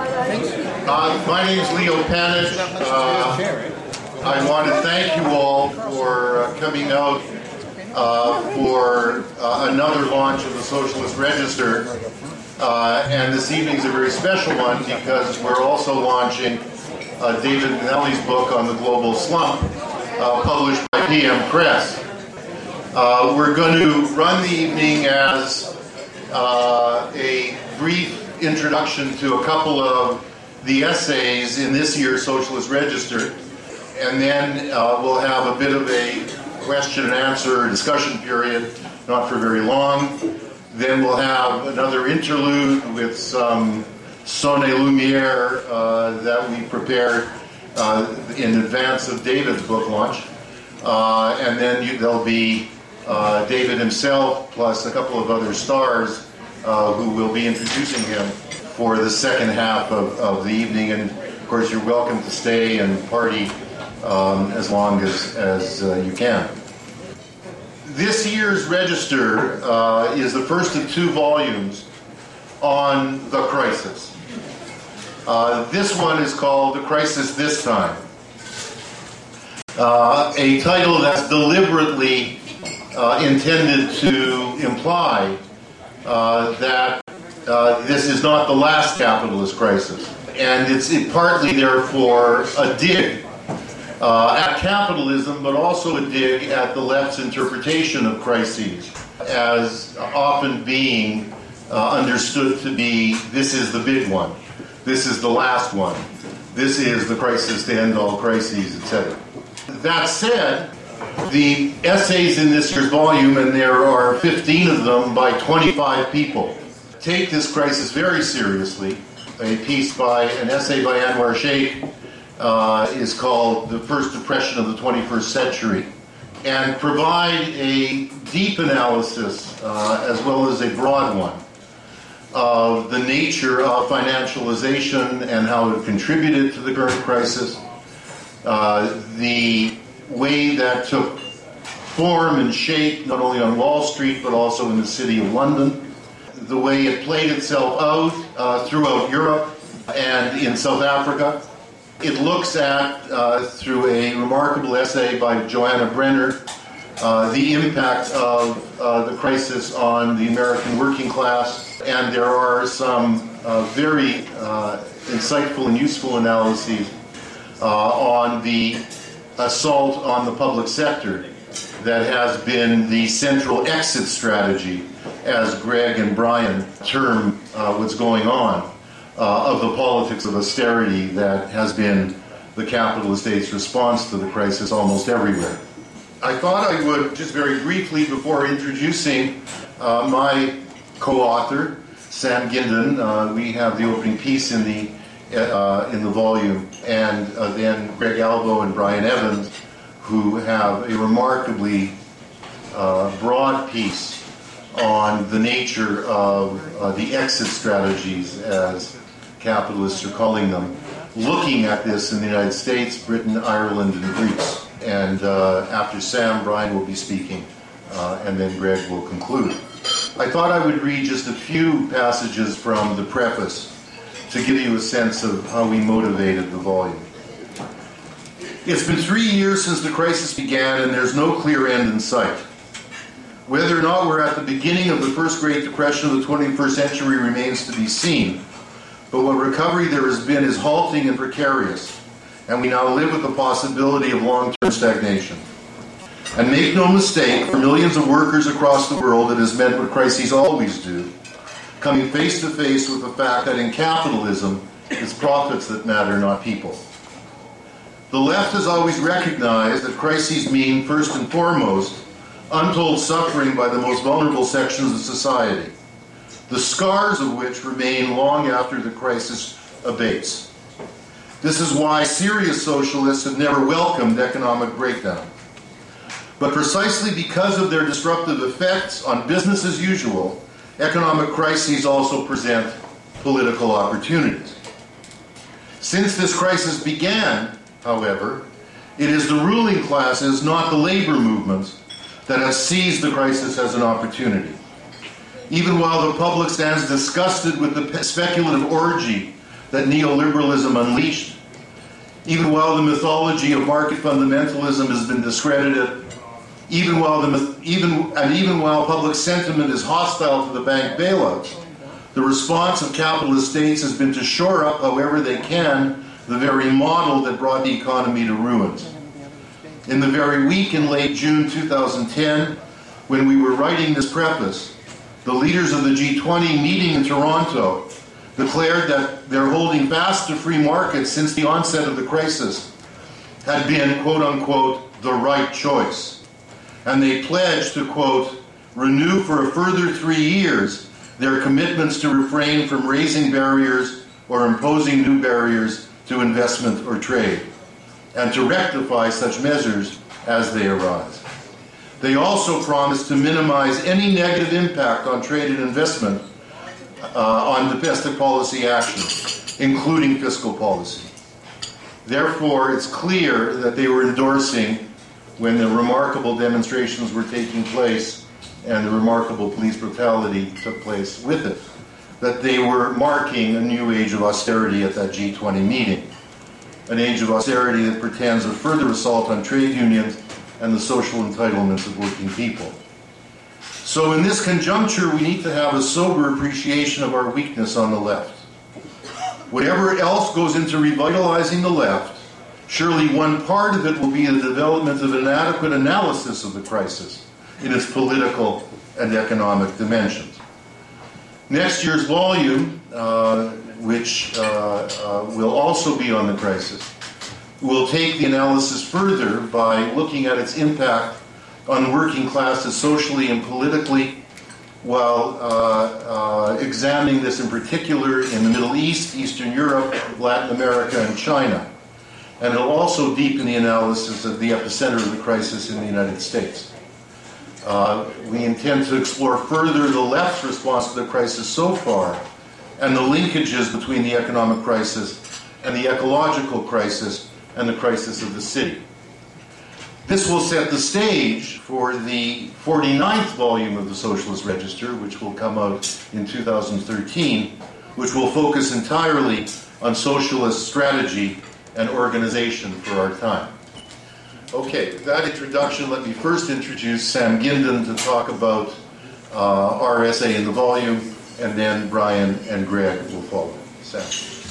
My name is Leo Panet. I want to thank you all for coming out for another launch of the Socialist Register. And this evening is a very special one because we're also launching David Minnelli's book on the global slump, published by PM Press. We're going to run the evening as a brief introduction to a couple of the essays in this year's Socialist Register, and then we'll have a bit of a question and answer discussion period, not for very long. Then we'll have another interlude with some Sonne Lumiere that we prepared in advance of David's book launch. And then there'll be David himself plus a couple of other stars who will be introducing him for the second half of the evening. And of course you're welcome to stay and party as long as you can. This year's Register is the first of two volumes on the crisis. This one is called The Crisis This Time, a title that's deliberately intended to imply that this is not the last capitalist crisis, and it's partly therefore a dig at capitalism, but also a dig at the left's interpretation of crises as often being understood to be, this is the big one, this is the last one, this is the crisis to end all crises, etc. That said, the essays in this year's volume, and there are 15 of them by 25 people, take this crisis very seriously. A piece by, an essay by Anwar Shaikh is called The First Depression of the 21st Century, and provide a deep analysis, as well as a broad one, of the nature of financialization and how it contributed to the current crisis, the way that took form and shape not only on Wall Street but also in the City of London, the way it played itself out throughout Europe and in South Africa. It looks at, through a remarkable essay by Joanna Brenner, the impact of the crisis on the American working class, and there are some very insightful and useful analyses on the assault on the public sector that has been the central exit strategy, as Greg and Brian term what's going on, of the politics of austerity that has been the capitalist state's response to the crisis almost everywhere. I thought I would just very briefly, before introducing my co-author, Sam Gindin, we have the opening piece in the volume, and then Greg Albo and Brian Evans, who have a remarkably broad piece on the nature of the exit strategies, as capitalists are calling them, looking at this in the United States, Britain, Ireland, and Greece. And after Sam, Brian will be speaking, and then Greg will conclude. I thought I would read just a few passages from the preface to give you a sense of how we motivated the volume. It's been 3 years since the crisis began, and there's no clear end in sight. Whether or not we're at the beginning of the first Great Depression of the 21st century remains to be seen, but what recovery there has been is halting and precarious, and we now live with the possibility of long-term stagnation. And make no mistake, for millions of workers across the world, it has meant what crises always do, coming face to face with the fact that in capitalism, it's profits that matter, not people. The left has always recognized that crises mean, first and foremost, untold suffering by the most vulnerable sections of society, the scars of which remain long after the crisis abates. This is why serious socialists have never welcomed economic breakdown. But precisely because of their disruptive effects on business as usual, economic crises also present political opportunities. Since this crisis began, however, it is the ruling classes, not the labor movements, that have seized the crisis as an opportunity. Even while the public stands disgusted with the speculative orgy that neoliberalism unleashed. Even while the mythology of market fundamentalism has been discredited, even while public sentiment is hostile to the bank bailouts, the response of capitalist states has been to shore up, however they can, the very model that brought the economy to ruins. In the very week in late June 2010, when we were writing this preface, the leaders of the G20 meeting in Toronto declared that their holding fast to free markets since the onset of the crisis had been, quote-unquote, the right choice. And they pledged to, quote, renew for a further 3 years their commitments to refrain from raising barriers or imposing new barriers to investment or trade, and to rectify such measures as they arise. They also promised to minimize any negative impact on trade and investment on domestic policy action, including fiscal policy. Therefore, it's clear that they were endorsing, when the remarkable demonstrations were taking place and the remarkable police brutality took place with it, that they were marking a new age of austerity at that G20 meeting. An age of austerity that pretends a further assault on trade unions and the social entitlements of working people. So in this conjuncture, we need to have a sober appreciation of our weakness on the left. Whatever else goes into revitalizing the left, surely one part of it will be the development of an adequate analysis of the crisis in its political and economic dimensions. Next year's volume, which will also be on the crisis, will take the analysis further by looking at its impact on working classes socially and politically, while examining this in particular in the Middle East, Eastern Europe, Latin America, and China. And it'll also deepen the analysis of the epicenter of the crisis in the United States. We intend to explore further the left's response to the crisis so far and the linkages between the economic crisis and the ecological crisis and the crisis of the city. This will set the stage for the 49th volume of the Socialist Register, which will come out in 2013, which will focus entirely on socialist strategy and organization for our time. Okay, with that introduction, let me first introduce Sam Gindin to talk about our essay in the volume, and then Brian and Greg will follow. Sam.